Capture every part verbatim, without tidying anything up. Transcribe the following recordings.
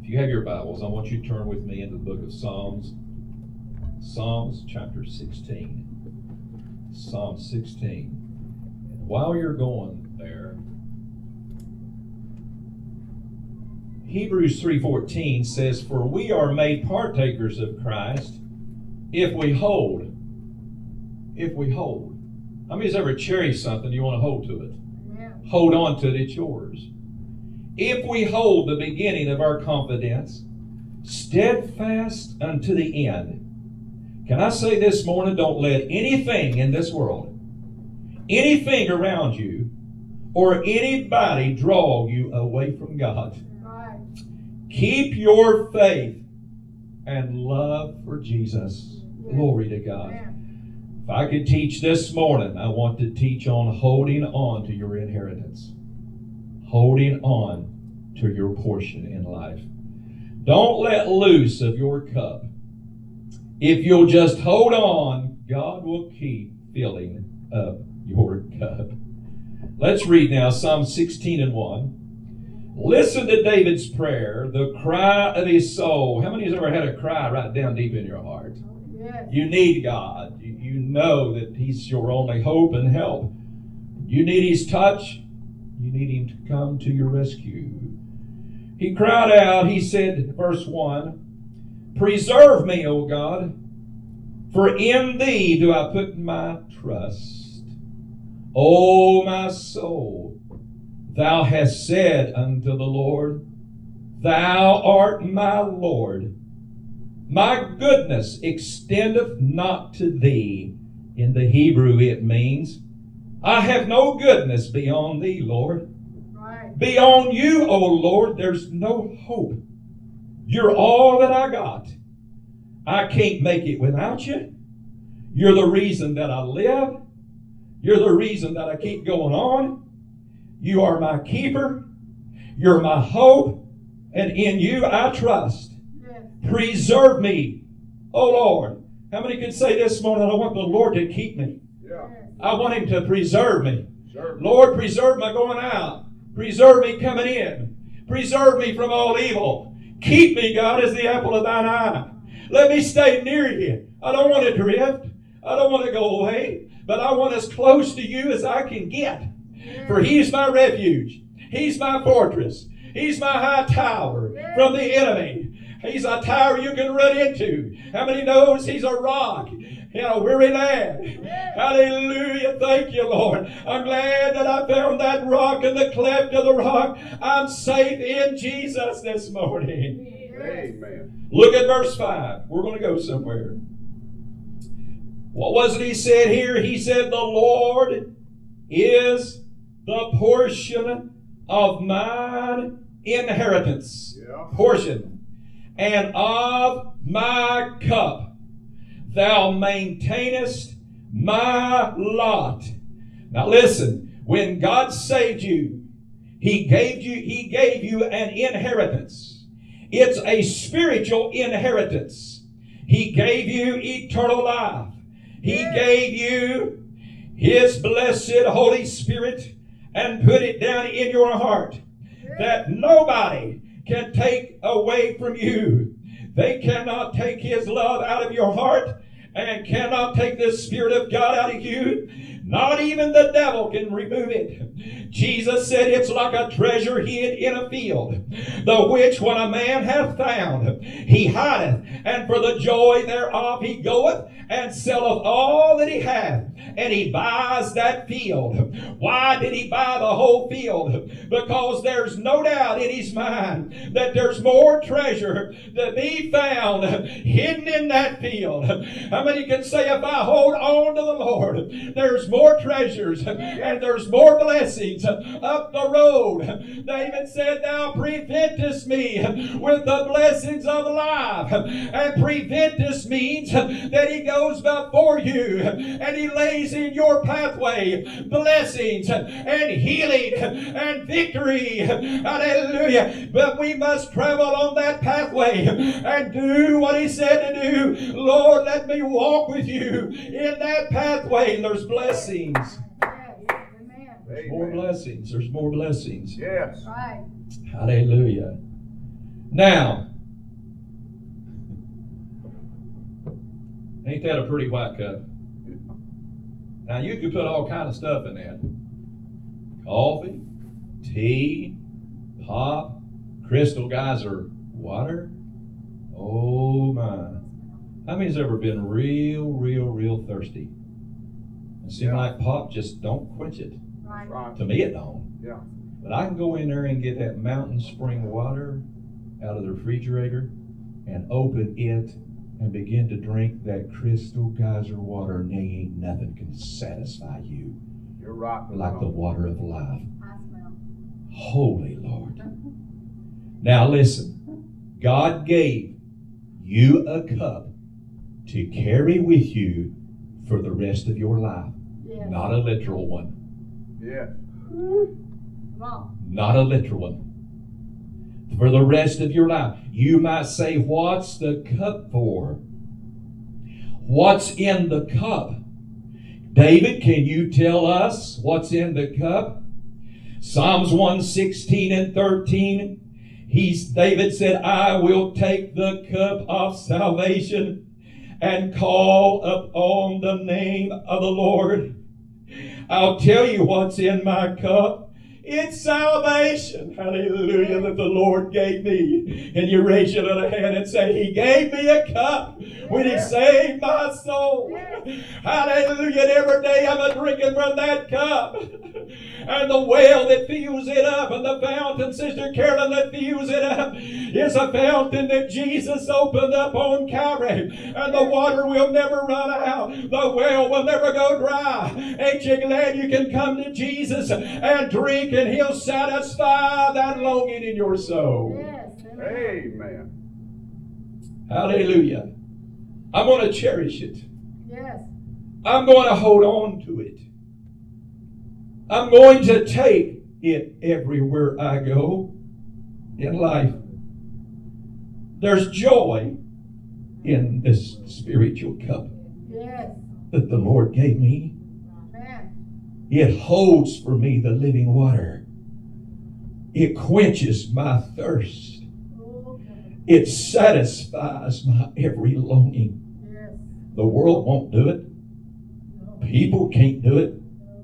If you have your Bibles, I want you to turn with me into the book of Psalms. Psalms chapter sixteen. Psalm sixteen. And while you're going there, Hebrews three fourteen says, "For we are made partakers of Christ if we hold." If we hold. How many's ever cherished something you want to hold to it? Yeah. Hold on to it, it's yours. If we hold the beginning of our confidence steadfast unto the end. Can I say this morning, don't let anything in this world, anything around you, or anybody draw you away from God. Right. Keep your faith and love for Jesus. Yeah. Glory to God. Yeah. If I could teach this morning, I want to teach on holding on to your inheritance. Holding on to your portion in life. Don't let loose of your cup. If you'll just hold on, God will keep filling up your cup. Let's read now Psalm sixteen and one. Listen to David's prayer, the cry of his soul. How many has ever had a cry right down deep in your heart? Yes. You need God. You, you know that He's your only hope and help. You need His touch. You need Him to come to your rescue. He cried out, he said, verse one, "Preserve me, O God, for in Thee do I put my trust. O my soul, Thou hast said unto the Lord, Thou art my Lord. My goodness extendeth not to Thee." In the Hebrew it means, I have no goodness beyond Thee, Lord. Right. Beyond You, O Lord, there's no hope. You're all that I got. I can't make it without You. You're the reason that I live. You're the reason that I keep going on. You are my keeper. You're my hope. And in You I trust. Yes. Preserve me, O Lord. How many can say this morning, I want the Lord to keep me? Yeah. I want Him to preserve me. Sure. Lord, preserve my going out. Preserve me coming in. Preserve me from all evil. Keep me, God, as the apple of Thine eye. Let me stay near You. I don't want to drift. I don't want to go away. But I want as close to You as I can get. Yeah. For He's my refuge. He's my fortress. He's my high tower yeah. from the enemy. He's a tower you can run into. How many knows He's a rock in a weary land? Hallelujah. Thank You, Lord. I'm glad that I found that rock in the cleft of the rock. I'm safe in Jesus this morning. Amen. Look at verse five. We're going to go somewhere. What was it He said here? He said, the Lord is the portion of mine inheritance. Yeah. Portion. And of my cup Thou maintainest my lot. Now listen, when God saved you, He gave you, He gave you an inheritance. It's a spiritual inheritance. He gave you eternal life. He gave you His blessed Holy Spirit and put it down in your heart that nobody can take away from you. They cannot take His love out of your heart and cannot take the Spirit of God out of you. Not even the devil can remove it. Jesus said it's like a treasure hid in a field, the which when a man hath found, he hideth, and for the joy thereof he goeth and selleth all that he hath, and he buys that field. Why did he buy the whole field? Because there's no doubt in his mind that there's more treasure to be found hidden in that field. How many can say, if I hold on to the Lord, there's more treasures and there's more blessings up the road? David said, Thou preventest me with the blessings of life. And preventest means that He goes before you and He lays in your pathway blessings and healing and victory. Hallelujah. But we must travel on that pathway and do what He said to do. Lord, let me walk with You in that pathway. There's blessings. There's more blessings. There's more blessings. Yes. Right. Hallelujah. Now, ain't that a pretty white cup? Now, you could put all kind of stuff in that. Coffee, tea, pop, Crystal Geyser water. Oh, my. How many's ever been real, real, real thirsty? It seems Yeah. like pop just don't quench it. That's right. To me, it don't. Yeah. But I can go in there and get that mountain spring water out of the refrigerator and open it and begin to drink that Crystal Geyser water, and there ain't nothing can satisfy you You're right. like the water of life. I smell. Holy Lord. Now listen, God gave you a cup to carry with you for the rest of your life. Yes. Not a literal one. Yes. Come on. Not a literal one. For the rest of your life. You might say, what's the cup for? What's in the cup? David, can you tell us what's in the cup? Psalms one sixteen and thirteen. He's, David said, I will take the cup of salvation and call upon the name of the Lord. I'll tell you what's in my cup. It's salvation. Hallelujah, that the Lord gave me. And you raise your little hand and say, He gave me a cup when He saved my soul. Hallelujah. And every day I'm a drinking from that cup. And the well that fills it up, and the fountain, Sister Carolyn, that fills it up, is a fountain that Jesus opened up on Calvary. And the water will never run out. The well will never go dry. Ain't you glad you can come to Jesus and drink, and He'll satisfy that longing in your soul? Yes. Amen. Hallelujah. I'm going to cherish it. Yes. I'm going to hold on to it. I'm going to take it everywhere I go in life. There's joy in this spiritual cup Yes. that the Lord gave me. Amen. It holds for me the living water. It quenches my thirst. Okay. It satisfies my every longing. Yes. The world won't do it. No. People can't do it.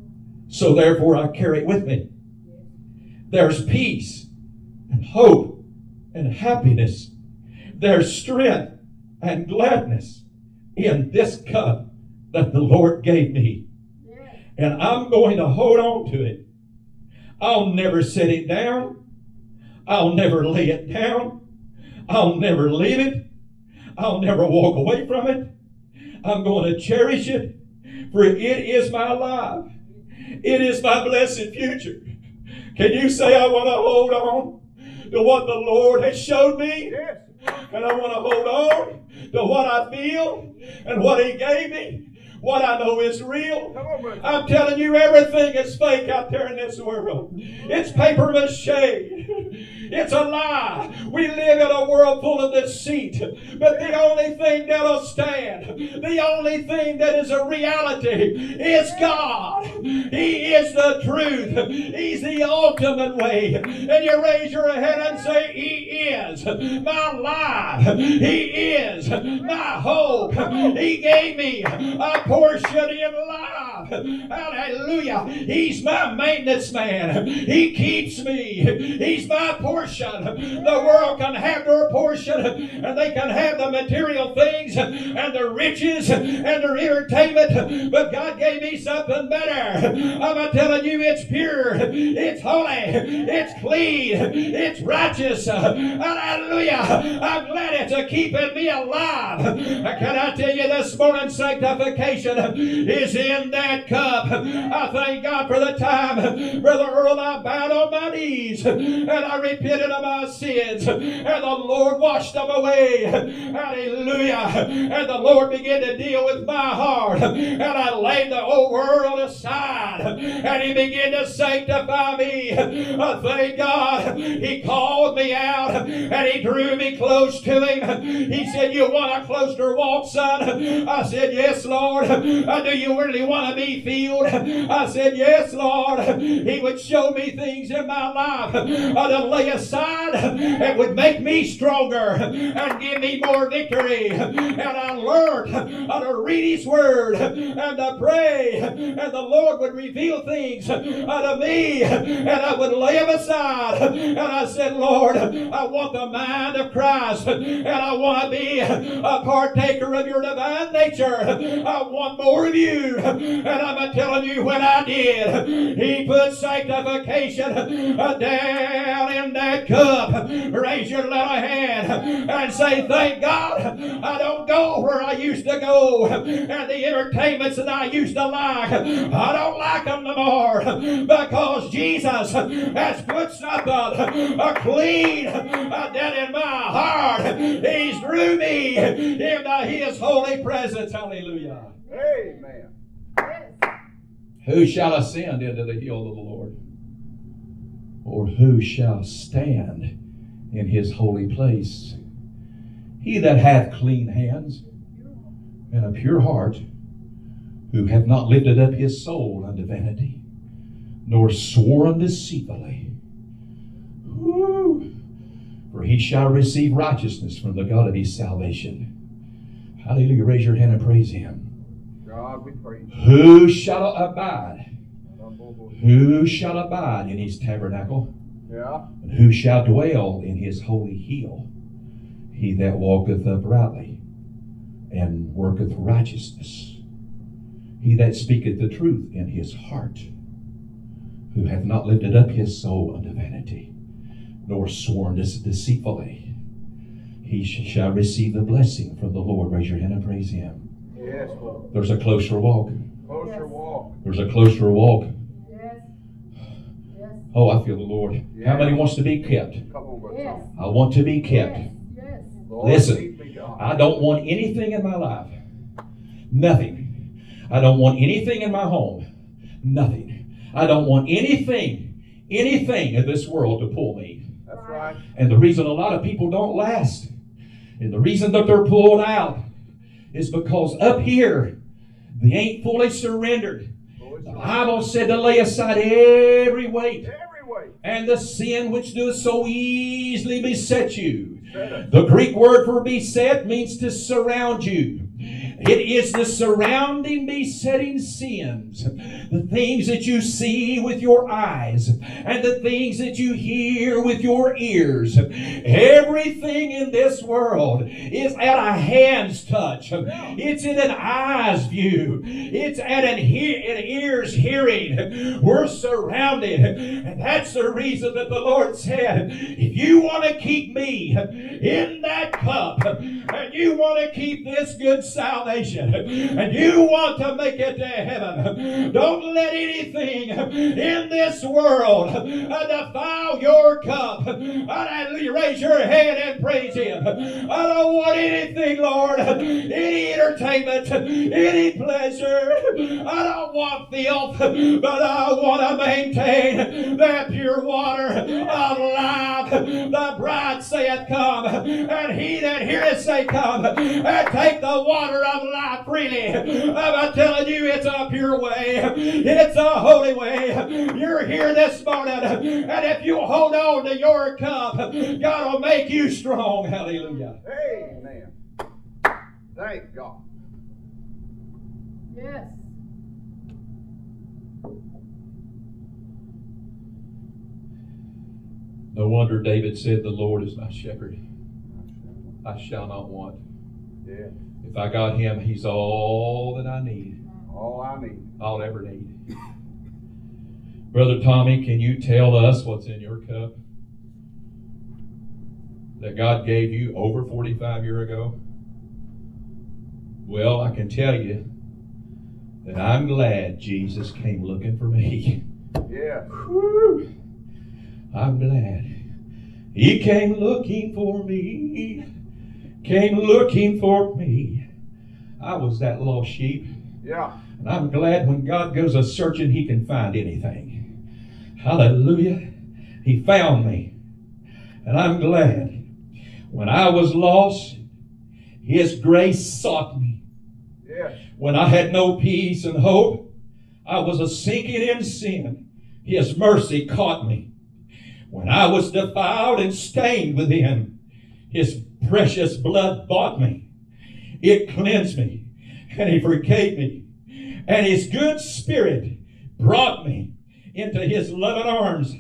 So therefore I carry it with me. There's peace and hope and happiness. There's strength and gladness in this cup that the Lord gave me. Yes. And I'm going to hold on to it. I'll never set it down. I'll never lay it down. I'll never leave it. I'll never walk away from it. I'm going to cherish it, for it is my life. It is my blessed future. Can you say, I want to hold on to what the Lord has showed me? Yes. And I want to hold on to what I feel and what He gave me, what I know is real. Come on, brother. I'm telling you, everything is fake out there in this world. It's paper mache. It's a lie. We live in a world full of deceit. But the only thing that'll stand, the only thing that is a reality is God. He is the truth. He's the ultimate way. And you raise your hand and say, He is my life. He is my hope. He gave me a portion in life. Hallelujah. He's my maintenance man. He keeps me. He's my portion. The world can have their portion, and they can have the material things and the riches and their entertainment, but God gave me something better. I'm telling you, it's pure, it's holy, it's clean, it's righteous. Hallelujah. I'm glad it's keeping me alive. Can I tell you this morning, sanctification is in that cup. I thank God for the time, Brother Earl, I bowed on my knees and I repented of my sins, and the Lord washed them away. Hallelujah. and the Lord began to deal with my heart, and I laid the old world aside, and He began to sanctify me. Uh, thank God, He called me out, and He drew me close to Him. He said, "You want a closer walk, son?" I said, "Yes, Lord." Uh, "Do you really want to be filled?" I said, "Yes, Lord." He would show me things in my life uh, to lay aside. It would make me stronger and give me more victory. And I learned uh, to read His Word and to pray, and the Lord would reveal things uh, to me, and I would lay them aside. And I said, "Lord, I want the mind of Christ, and I want to be a partaker of your divine nature. I want more of you." And I'm telling you, when I did, He put sanctification down in that cup. Raise your little hand and say, "Thank God I don't go where I used to go, and the entertainments that I used to like, I don't like them no more, because Jesus has put something uh, clean uh, down in my heart. He's drew me into His holy presence." Hallelujah. Amen. Yes. Who shall ascend into the hill of the Lord? Or who shall stand in His holy place? He that hath clean hands and a pure heart, who hath not lifted up his soul unto vanity, nor sworn deceitfully. Woo. For he shall receive righteousness from the God of his salvation. Hallelujah. Raise your hand and praise Him. God we praise. Who shall abide? Who shall abide in His tabernacle? Yeah. And who shall dwell in His holy hill? He that walketh uprightly and worketh righteousness. He that speaketh the truth in his heart, who hath not lifted up his soul unto vanity, nor sworn deceitfully. He shall receive the blessing from the Lord. Raise your hand and praise Him. Yes, Lord. There's a closer walk. Closer Yes. walk. There's a closer walk. Yes. Yes. Oh, I feel the Lord. Yeah. How many wants to be kept? Come on, brother. Yes. I want to be kept. Yes. Yes. Lord, Listen, keep me, God. I don't want anything in my life. Nothing. I don't want anything in my home. Nothing. I don't want anything, anything in this world to pull me. That's right. And the reason a lot of people don't last, and the reason that they're pulled out, is because up here, they ain't fully surrendered. Lord, The Bible said to lay aside every weight every way. and the sin which doeth so easily beset you. Better. The Greek word for beset means to surround you. It is the surrounding, besetting sins, the things that you see with your eyes and the things that you hear with your ears. Everything in this world is at a hand's touch. It's in an eye's view. It's at an, he- an ear's hearing. We're surrounded. And that's the reason that the Lord said, if you want to keep me in that cup, and you want to keep this good salvation, and you want to make it to heaven, don't let anything in this world defile your cup. Hallelujah. Raise your hand and praise Him. I don't want anything, Lord, any entertainment, any pleasure. I don't want filth, but I want to maintain that pure water of life. The bride saith, "Come," and he that heareth say, "Come," and take the water of life freely. I'm telling you, it's a pure way. It's a holy way. You're here this morning, and if you hold on to your cup, God will make you strong. Hallelujah. Amen. Thank God. Yes. No wonder David said, "The Lord is my shepherd. I shall not want." Yeah. If I got Him, He's all that I need. All I need. I'll ever need. Brother Tommy, can you tell us what's in your cup that God gave you over forty-five years ago? Well, I can tell you that I'm glad Jesus came looking for me. Yeah. Whew. I'm glad He came looking for me. came looking for me. I was that lost sheep. Yeah. And I'm glad when God goes a searching, he can find anything. Hallelujah. He found me. And I'm glad. When I was lost, his grace sought me. Yes. When I had no peace and hope, I was a sinking in sin. His mercy caught me. When I was defiled and stained within, his precious blood bought me. It cleansed me, and he forgave me. And his good spirit brought me into his loving arms,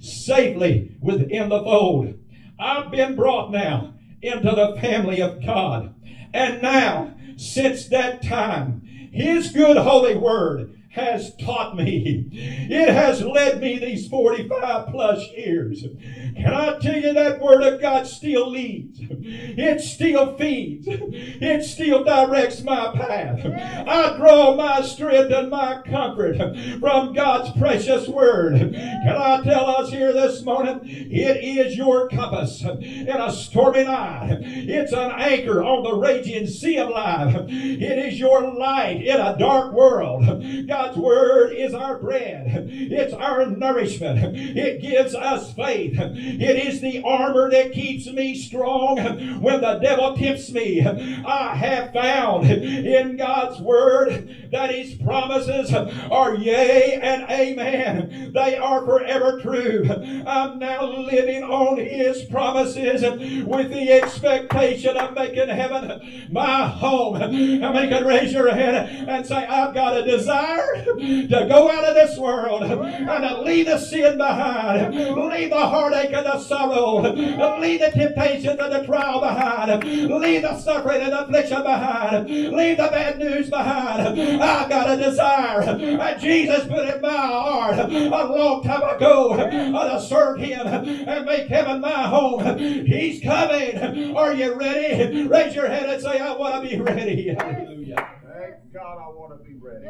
safely within the fold. I've been brought now into the family of God. And now, since that time, his good holy word has taught me. It has led me these forty-five plus years. Can I tell you that word of God still leads? It still feeds. It still directs my path. I draw my strength and my comfort from God's precious word. Can I tell us here this morning? It is your compass in a stormy night. It's an anchor on the raging sea of life. It is your light in a dark world. God's word is our bread. It's our nourishment. It gives us faith. It is the armor that keeps me strong when the devil tempts me. I have found in God's word that his promises are yea and amen. They are forever true. I'm now living on his promises with the expectation of making heaven my home. I mean, you can raise your hand and say, I've got a desire to go out of this world and to leave the sin behind, leave the heartache and the sorrow, leave the temptations and the trial behind, leave the suffering and the affliction behind, leave the bad news behind. I've got a desire that Jesus put in my heart a long time ago to serve him and make heaven my home. He's coming. Are you ready? Raise your hand and say, I want to be ready. Hallelujah. Thank God I want to be ready.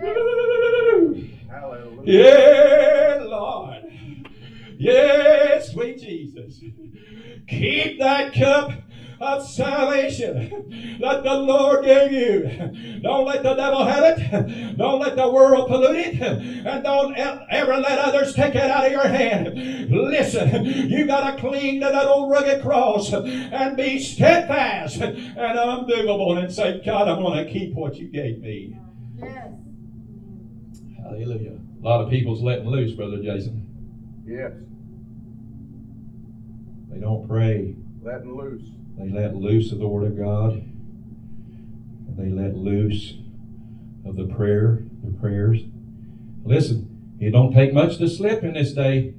Hallelujah. Yeah, Lord. Yes, sweet Jesus. Keep that cup of salvation that the Lord gave you. Don't let the devil have it. Don't let the world pollute it. And don't ever let others take it out of your hand. Listen, you got to cling to that old rugged cross and be steadfast and unmovable and say, God, I want to keep what you gave me. Yes. Hallelujah. A lot of people's letting loose, Brother Jason. Yes. They don't pray. Letting loose. They let loose of the Word of God. And they let loose of the prayer, the prayers. Listen, it don't take much to slip in this day.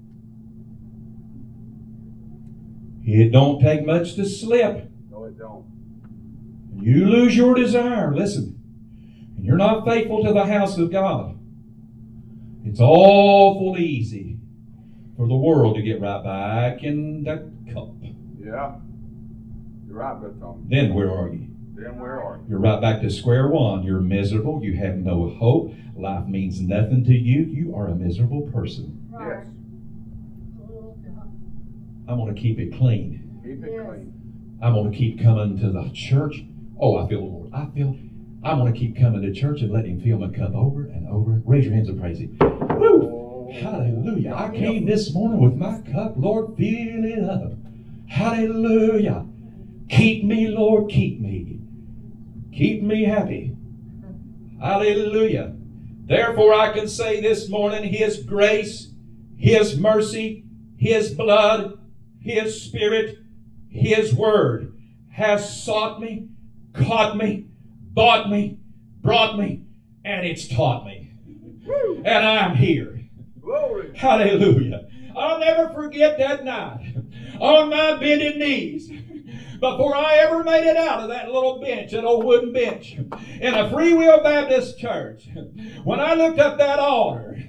It don't take much to slip. No, it don't. You lose your desire. Listen, and you're not faithful to the house of God. It's awful easy for the world to get right back in that cup. Yeah. You're right, Brother Tommy. Then where are you? Then where are you? You're right back to square one. You're miserable. You have no hope. Life means nothing to you. You are a miserable person. Right. Yes. Oh, God. I'm going to keep it clean. Keep it Yes. clean. I'm going to keep coming to the church. Oh, I feel the Lord. I feel. I'm going to keep coming to church and let him fill my cup over and over. Raise your hands and praise him. Woo! Hallelujah. I came this morning with my cup. Lord, fill it up. Hallelujah. Keep me, Lord, keep me. Keep me happy. Hallelujah. Therefore, I can say this morning, his grace, his mercy, his blood, his spirit, his word has sought me, caught me, bought me, brought me, and it's taught me. Woo. And I'm here. Glory. Hallelujah. I'll never forget that night on my bended knees before I ever made it out of that little bench, that old wooden bench in a Free Will Baptist church. When I looked up that altar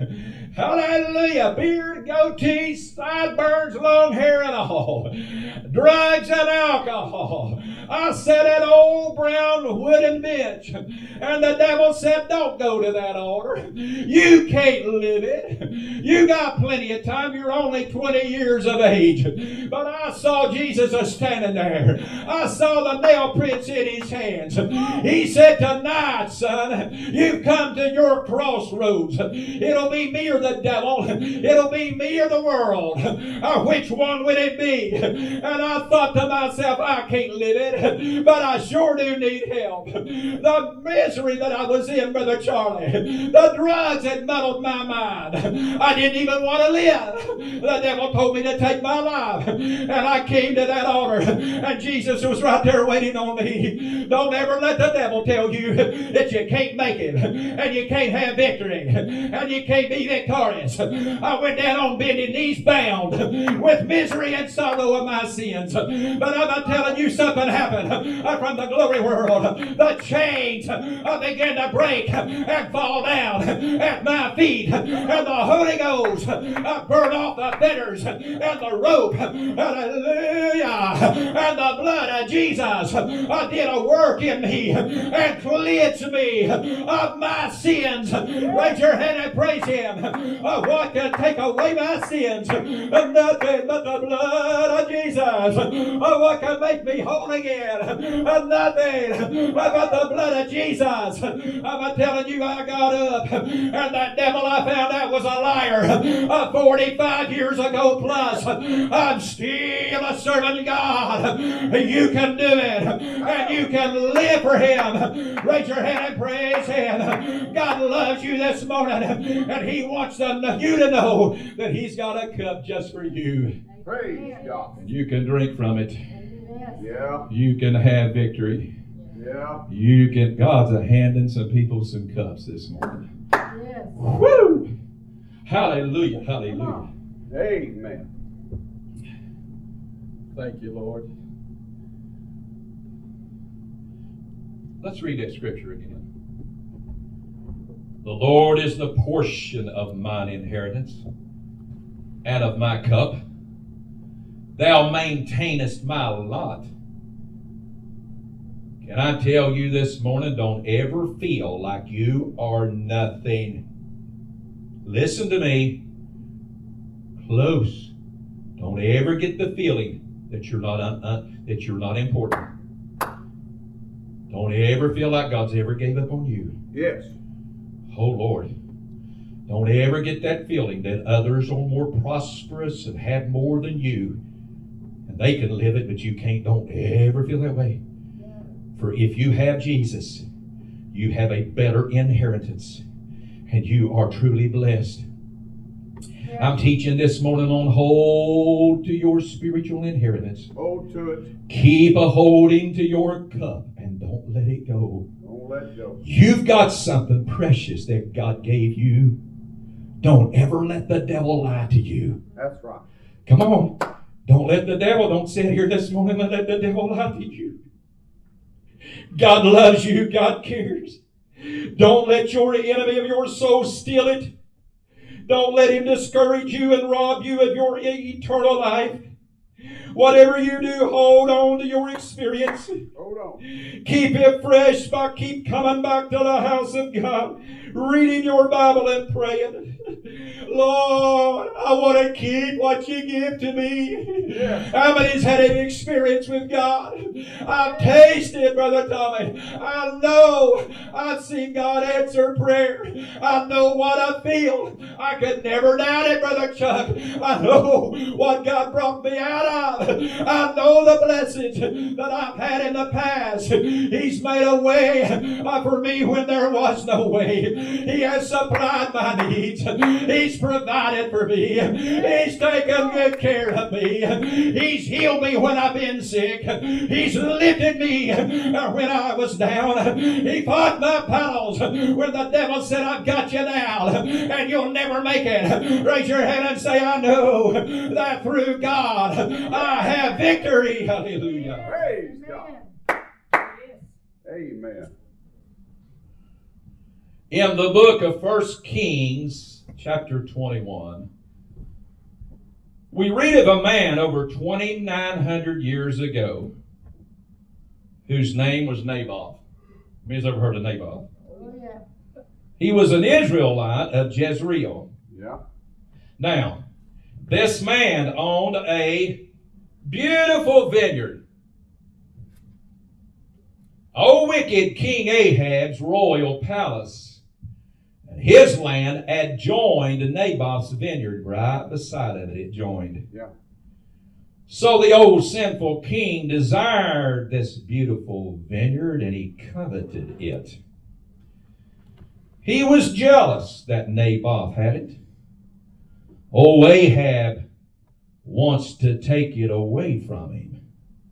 Hallelujah. Beard, goatee, sideburns, long hair and all. Drugs and alcohol. I sat at old brown wooden bench. And the devil said, don't go to that altar. You can't live it. You got plenty of time. You're only twenty years of age. But I saw Jesus a standing there. I saw the nail prints in his hands. He said, tonight, son, you've come to your crossroads. It'll be me or the devil. It'll be me or the world. Uh, which one would it be? And I thought to myself, I can't live it, but I sure do need help. The misery that I was in, Brother Charlie, the drugs had muddled my mind. I didn't even want to live. The devil told me to take my life. And I came to that altar, and Jesus was right there waiting on me. Don't ever let the devil tell you that you can't make it, and you can't have victory, and you can't be victorious. I went down on bended knees bound with misery and sorrow of my sins. But I'm telling you, something happened from the glory world. The chains began to break and fall down at my feet, and the Holy Ghost burned off the fetters and the rope. Hallelujah. And the blood of Jesus did a work in me and cleansed me of my sins. Raise your hand and praise him. Oh, what can take away my sins? Nothing but the blood of Jesus. Oh, what can make me whole again? Nothing but the blood of Jesus. I'm telling you, I got up, and that devil I found out was a liar. Uh, forty-five years ago plus, I'm still a servant of God. You can do it, and you can live for him. Raise your hand and praise him. God loves you this morning, and he wants to, you to know that he's got a cup just for you. Praise God. And you can drink from it. Yeah. You can have victory. Yeah. You can, God's a handing some people some cups this morning. Yes. Woo! Hallelujah, hallelujah. Amen. Thank you, Lord. Let's read that scripture again. The Lord is the portion of mine inheritance and of my cup. Thou maintainest my lot. Can I tell you this morning, don't ever feel like you are nothing. Listen to me close. Don't ever get the feeling that you're not un, un, that you're not important. Don't ever feel like God's ever gave up on you. Yes. Oh Lord. Don't ever get that feeling that others are more prosperous and have more than you, and they can live it, but you can't. Don't ever feel that way. For if you have Jesus, you have a better inheritance, and you are truly blessed. I'm teaching this morning on hold to your spiritual inheritance. Hold to it. Keep a holding to your cup and don't let it go. Don't let go. You've got something precious that God gave you. Don't ever let the devil lie to you. That's right. Come on. Don't let the devil, don't sit here this morning and let the devil lie to you. God loves you. God cares. Don't let your enemy of your soul steal it. Don't let him discourage you and rob you of your eternal life. Whatever you do, hold on to your experience. Hold on. Keep it fresh by keep coming back to the house of God, reading your Bible and praying. Lord, I want to keep what you give to me. Yeah. How many's had an experience with God? I've tasted, Brother Tommy. I know I've seen God answer prayer. I know what I feel. I could never doubt it, Brother Chuck. I know what God brought me out of. I know the blessings that I've had in the past. He's made a way for me when there was no way. He has supplied my needs. He's provided for me. He's taken good care of me. He's healed me when I've been sick. He's lifted me when I was down. He fought my battles when the devil said, I've got you now and you'll never make it. Raise your hand and say, I know that through God I have victory. Hallelujah. Praise God. Amen. In the book of First Kings, chapter twenty-one, we read of a man over twenty-nine hundred years ago whose name was Naboth. Who's ever heard of Naboth? Oh, yeah. He was an Israelite of Jezreel. Yeah. Now, this man owned a beautiful vineyard. O wicked King Ahab's royal palace, and his land adjoined Naboth's vineyard. Right beside of it, it joined. Yeah. So the old sinful king desired this beautiful vineyard, and he coveted it. He was jealous that Naboth had it. Oh, Ahab wants to take it away from him.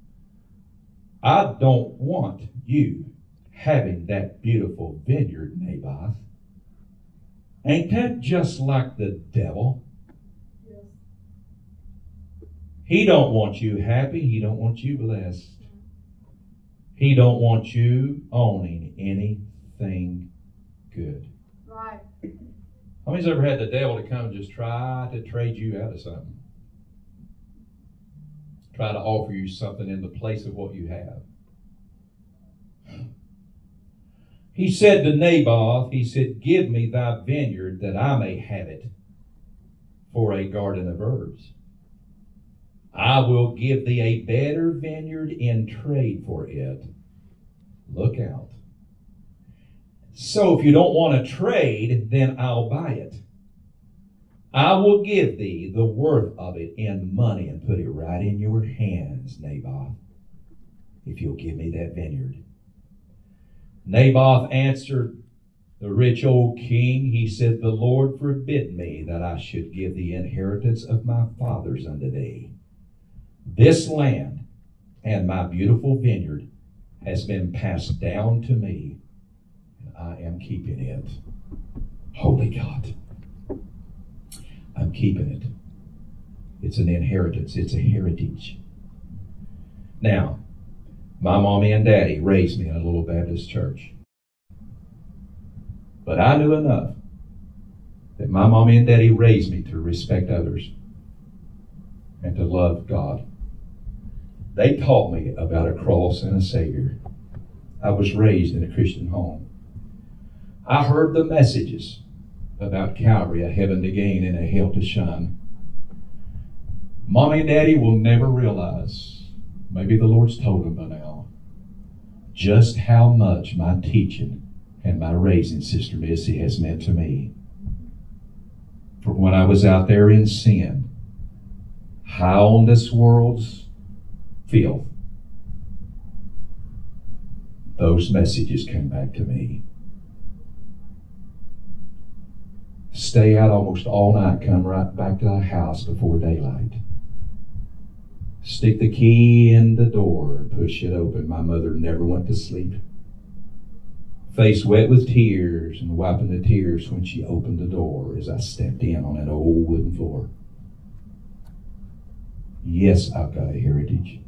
I don't want you having that beautiful vineyard, Naboth. Ain't that just like the devil? Yes. He don't want you happy. He don't want you blessed. He don't want you owning anything good. Right. How many's ever had the devil to come and just try to trade you out of something? Try to offer you something in the place of what you have. He said to Naboth, he said, give me thy vineyard that I may have it for a garden of herbs. I will give thee a better vineyard in trade for it. Look out. So if you don't want to trade, then I'll buy it. I will give thee the worth of it in money and put it right in your hands, Naboth, if you'll give me that vineyard. Naboth answered the rich old king. He said, the Lord forbid me that I should give the inheritance of my fathers unto thee. This land and my beautiful vineyard has been passed down to me, and I am keeping it. Holy God. I'm keeping it. It's an inheritance. It's a heritage. Now, my mommy and daddy raised me in a little Baptist church. But I knew enough that my mommy and daddy raised me to respect others and to love God. They taught me about a cross and a Savior. I was raised in a Christian home. I heard the messages about Calvary, a heaven to gain and a hell to shun. Mommy and Daddy will never realize, maybe the Lord's told them by now, just how much my teaching and my raising Sister Missy has meant to me. For when I was out there in sin, high on this world's filth, those messages came back to me. Stay out almost all night, come right back to the house before daylight. Stick the key in the door, push it open. My mother never went to sleep. Face wet with tears and wiping the tears when she opened the door as I stepped in on that old wooden floor. Yes, I've got a heritage.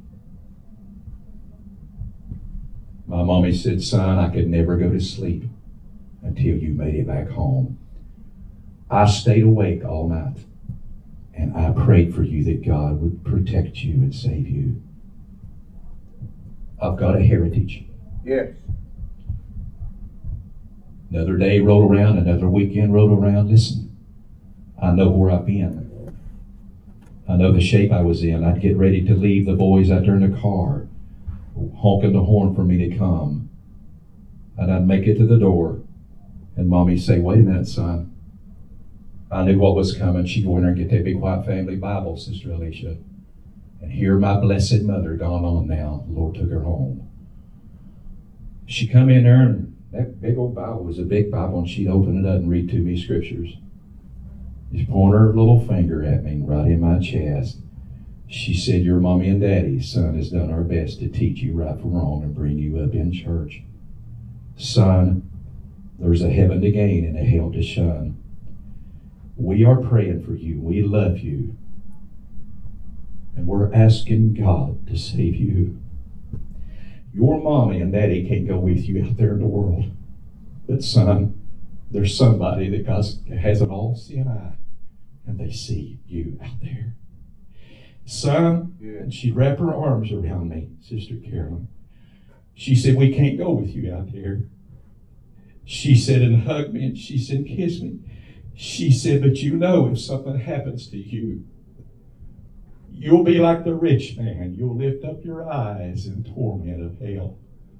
My mommy said, son, I could never go to sleep until you made it back home. I stayed awake all night, and I prayed for you that God would protect you and save you. I've got a heritage. Yes. Another day rolled around, another weekend rolled around. Listen, I know where I've been. I know the shape I was in. I'd get ready to leave. The boys out there in the car, honking the horn for me to come. And I'd make it to the door, and Mommy'd say, wait a minute, son. I knew what was coming. She'd go in there and get that Big White Family Bible, Sister Alicia. And here my blessed mother, gone on now. The Lord took her home. She come in there, and that big old Bible was a big Bible, and she'd open it up and read to me scriptures. Just point her little finger at me right in my chest. She said, your mommy and daddy, son, has done our best to teach you right from wrong and bring you up in church. Son, there's a heaven to gain and a hell to shun. We are praying for you. We love you. And we're asking God to save you. Your mommy and daddy can't go with you out there in the world. But son, There's somebody that God has an all-seeing eye, and they see you out there. Son, Yeah. and she'd wrap her arms around me, Sister Carolyn. She said, we can't go with you out there. She said, and hug me, and she said, kiss me. She said, but you know if something happens to you, you'll be like the rich man. You'll lift up your eyes in torment of hell.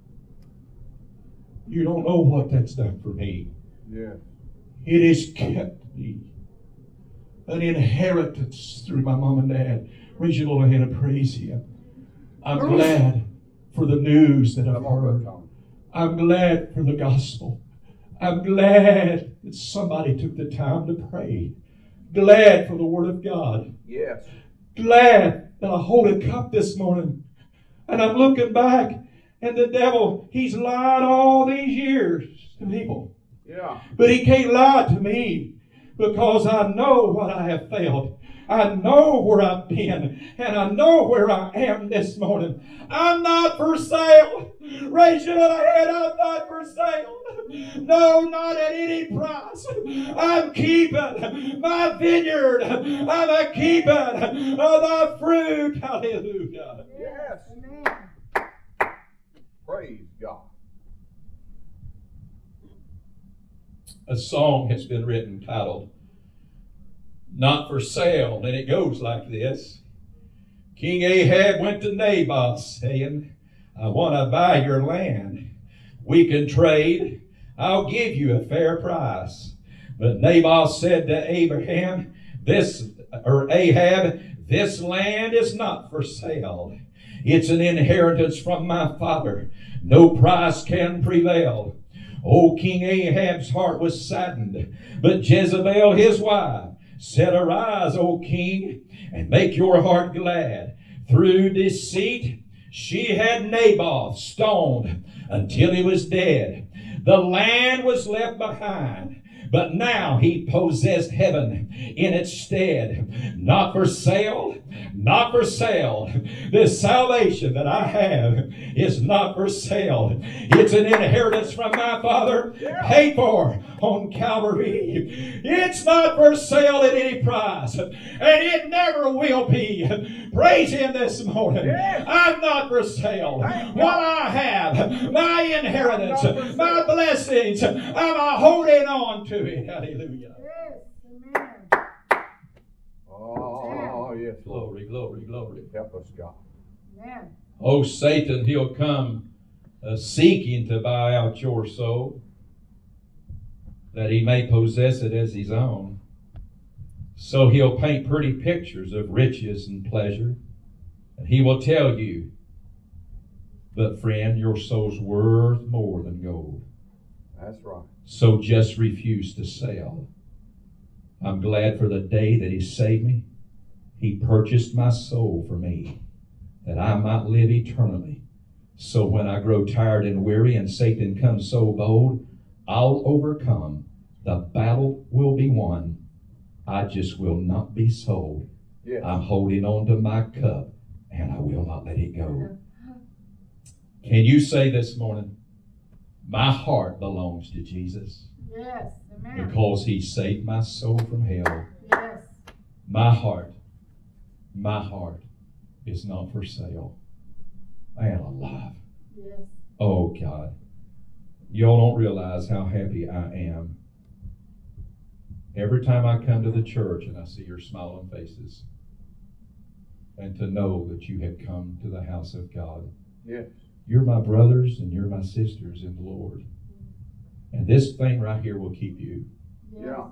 You don't know what that's done for me. Yeah. It has kept me an inheritance through my mom and dad. Raise your little hand and praise Him. I'm glad for the news that I've Come on, heard. Tom. I'm glad for the gospel. I'm glad that somebody took the time to pray. Glad for the Word of God. Yes. Glad that I hold a cup this morning. And I'm looking back, and the devil, he's lied all these years to people. Yeah. But he can't lie to me because I know what I have felt. I know where I've been, and I know where I am this morning. I'm not for sale. Raise your little head. I'm not for sale. No, not at any price. I'm keeping my vineyard. I'm a keeping of the fruit. Hallelujah. Yes. Amen. Praise God. A song has been written titled Not for Sale, and it goes like this. King Ahab went to Naboth saying, I want to buy your land. We can trade. I'll give you a fair price. But Naboth said to Abraham, this, or Ahab, this land is not for sale. It's an inheritance from my father. No price can prevail. O King Ahab's heart was saddened, but Jezebel his wife said, arise, O king, and make your heart glad. Through deceit, she had Naboth stoned until he was dead. The land was left behind, but now he possessed heaven in its stead. Not for sale, not for sale. This salvation that I have is not for sale. It's an inheritance from my Father, paid for on Calvary. It's not for sale at any price, and it never will be. Praise Him this morning. Yes. I'm not for sale. Thank What God. I have, my inheritance, I'm not for my sale. blessings, I'm a holding on to it. Hallelujah. Yes. Amen. Oh, yes, Lord. Glory, glory, glory. Help us, God. Amen. Oh, Satan, he'll come uh, seeking to buy out your soul, that he may possess it as his own. So he'll paint pretty pictures of riches and pleasure. And he will tell you, but friend, your soul's worth more than gold. That's right. So just refuse to sell. I'm glad for the day that He saved me. He purchased my soul for me, that I might live eternally. So when I grow tired and weary and Satan comes so bold, I'll overcome. The battle will be won. I just will not be sold. Yes. I'm holding on to my cup, and I will not let it go. Can you say this morning, my heart belongs to Jesus Yes. Amen. because He saved my soul from hell. Yes. My heart, my heart is not for sale. I am alive. Yes. Oh God, y'all don't realize how happy I am every time I come to the church and I see your smiling faces, and to know that you have come to the house of God. Yes. You're my brothers and you're my sisters in the Lord. And this thing right here will keep you. Yes. Yeah.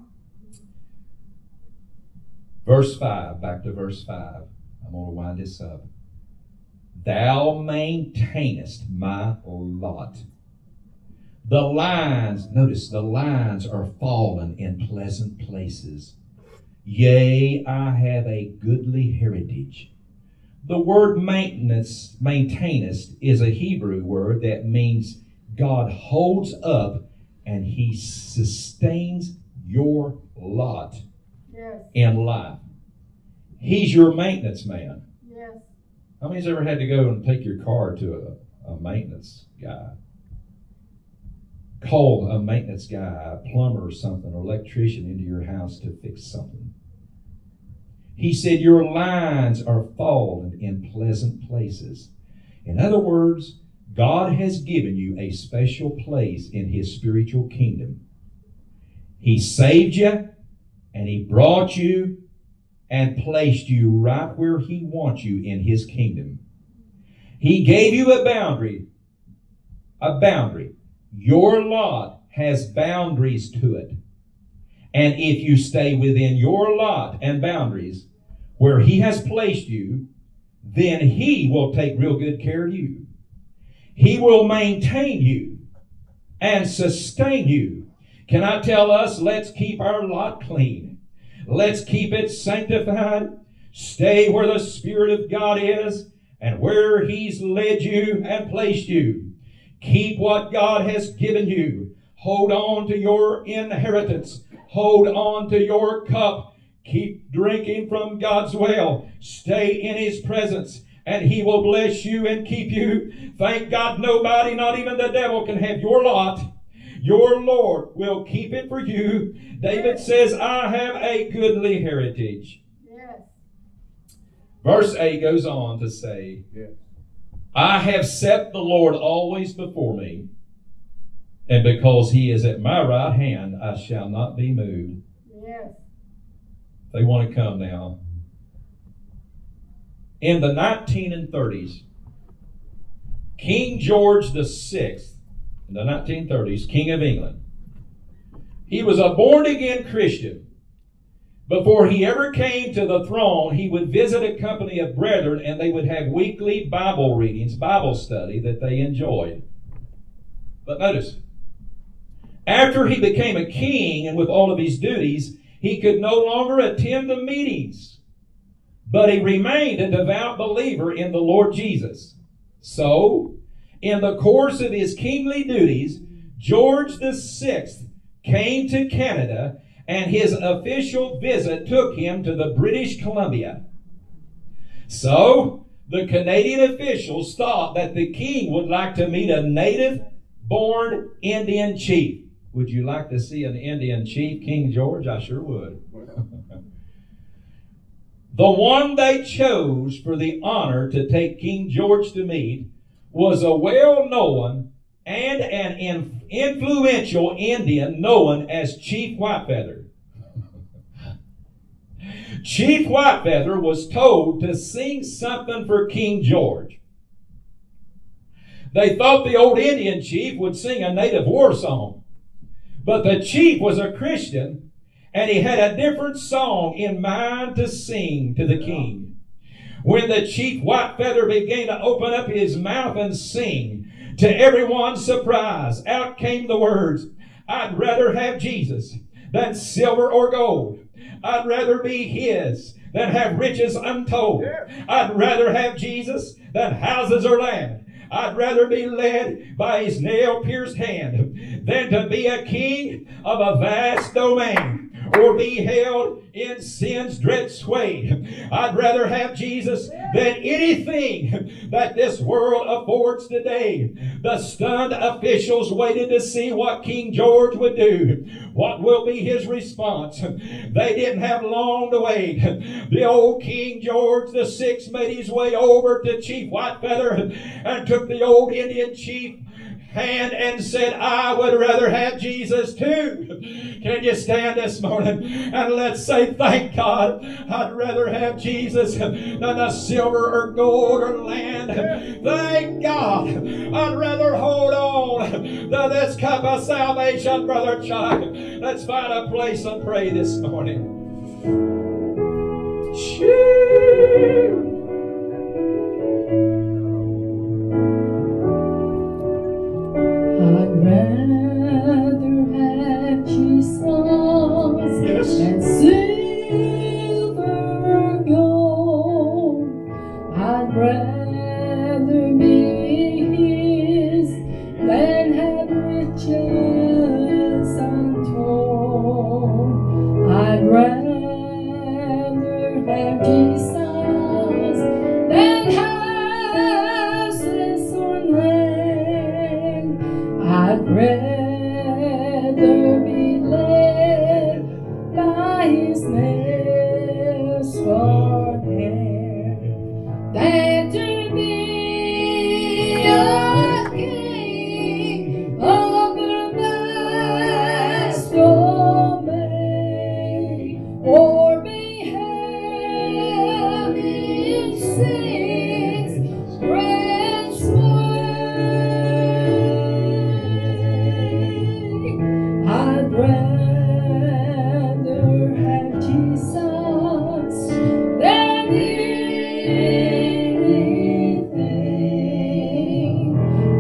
Verse five, back to verse five. I'm going to wind this up. Thou maintainest my lot. The lines, notice the lines are fallen in pleasant places. Yea, I have a goodly heritage. The word maintenance, maintainest, is a Hebrew word that means God holds up and He sustains your lot Yes. in life. He's your maintenance man. Yes. How many's ever had to go and take your car to a, a maintenance guy? call a maintenance guy, a plumber or something, or electrician into your house to fix something. He said, your lines are fallen in pleasant places. In other words, God has given you a special place in His spiritual kingdom. He saved you, and He brought you and placed you right where He wants you in His kingdom. He gave you a boundary. A boundary. Your lot has boundaries to it. And if you stay within your lot and boundaries where He has placed you, then He will take real good care of you. He will maintain you and sustain you. Can I tell us, let's keep our lot clean. Let's keep it sanctified. Stay where the Spirit of God is and where He's led you and placed you. Keep what God has given you. Hold on to your inheritance. Hold on to your cup. Keep drinking from God's well. Stay in His presence, and He will bless you and keep you. Thank God nobody, not even the devil, can have your lot. Your Lord will keep it for you. David says, I have a goodly heritage. Yes. Verse eight goes on to say, Yes. I have set the Lord always before me, and because He is at my right hand, I shall not be moved. Yes. They want to come now. In the nineteen thirties, King George the Sixth, in the nineteen thirties, King of England, he was a born-again Christian. Before he ever came to the throne, he would visit a company of brethren, and they would have weekly Bible readings, Bible study that they enjoyed. But notice, after he became a king and with all of his duties, he could no longer attend the meetings, but he remained a devout believer in the Lord Jesus. So, in the course of his kingly duties, George the Sixth came to Canada, and his official visit took him to the British Columbia. So, the Canadian officials thought that the king would like to meet a native-born Indian chief. Would you like to see an Indian chief, King George? I sure would. The one they chose for the honor to take King George to meet was a well-known and an in- influential Indian known as Chief Whitefeather. Chief Whitefeather was told to sing something for King George. They thought the old Indian chief would sing a native war song, but the chief was a Christian, and he had a different song in mind to sing to the king. When the Chief Whitefeather began to open up his mouth and sing, to everyone's surprise, out came the words, I'd rather have Jesus than silver or gold. I'd rather be His than have riches untold. I'd rather have Jesus than houses or land. I'd rather be led by His nail-pierced hand than to be a king of a vast domain, or be held in sin's dread sway. I'd rather have Jesus than anything that this world affords today. The stunned officials waited to see what King George would do. What will be his response? They didn't have long to wait. The old King George the Sixth made his way over to Chief Whitefeather and took the old Indian chief hand and said, I would rather have Jesus too. Can you stand this morning and let's say, thank God, I'd rather have Jesus than the silver or gold or land. Thank God, I'd rather hold on to this cup of salvation, Brother Chuck. Let's find a place and pray this morning. Shoo. I'd rather have Jesus Yes. than silver gold. I'd rather be His than have riches untold. I'd rather have Jesus than houses or land. I'd rather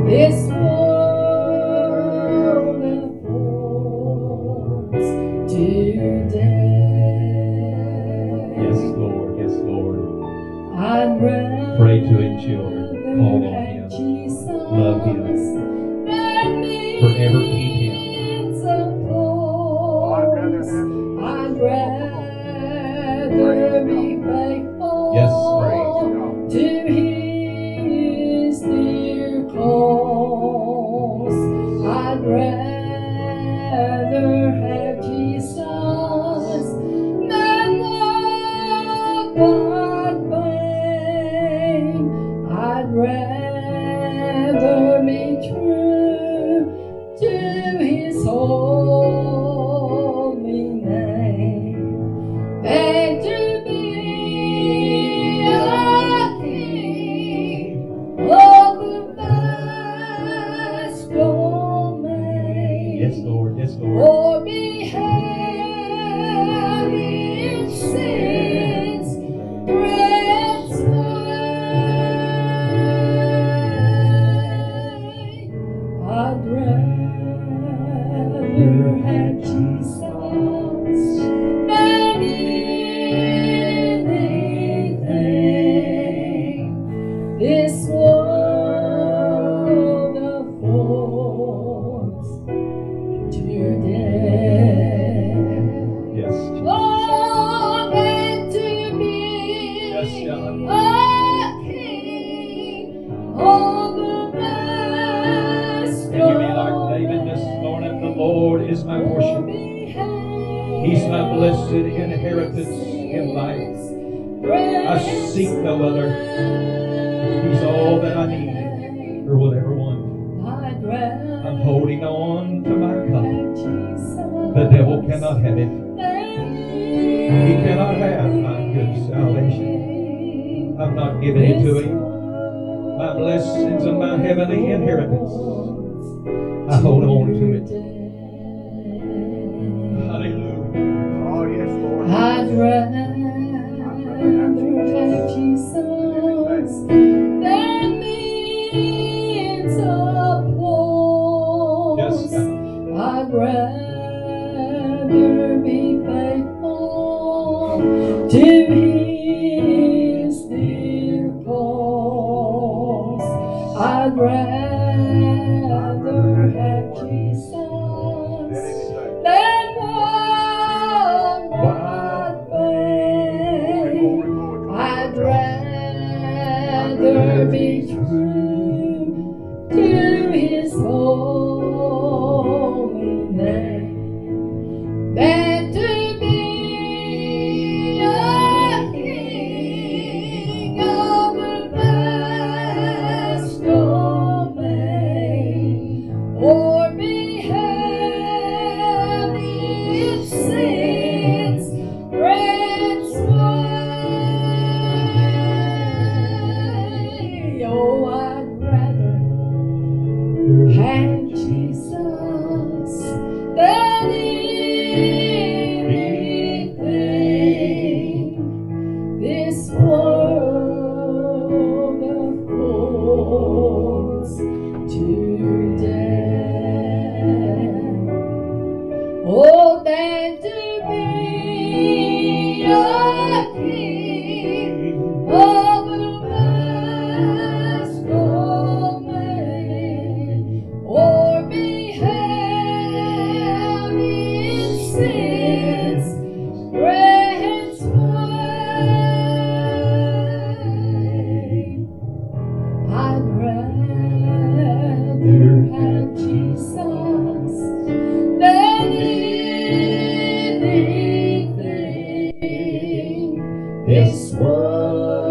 this world affords today. Yes, Lord. Yes, Lord. I'd rather Pray to Him, children. Call on have Him. Jesus Love Him. than Forever keep Him. means applause. I'd rather have I'd rather be faithful Yes, Praise God. to His dear cause. I'd rather have Jesus than walk by fame. I'd rather be true to His holy name than to be a king of the vast domain, Yes, Lord. Yes, Lord. or be held in sin's great sway. I'd rather have Jesus than anything this world affords today. Yes, Jesus. Oh, than to be Yes, God. a king of the vast Can you be like David this morning? The Lord is my portion. He's my blessed inheritance in life. I seek no other. He's all that I need or will ever want. I'm holding on to my cup. The devil cannot have it. He cannot have my good salvation. I'm not giving it to him. My blessings and my heavenly inheritance, I hold on to it. Hallelujah. Oh, yes, Lord. I'd rather have Jesus than means applause. Yes, God. I'd rather be faithful to His dear cause. I'd rather have Jesus than one wide fame. I'd rather be true to His holy name than to be a king of the vast domain, or be held in sin's great sway. Oh, I'd rather have Jesus than anything this world affords today. Oh, than to be a king of the vast domain, or be held in sin's great sway. I'd rather have Jesus than anything this world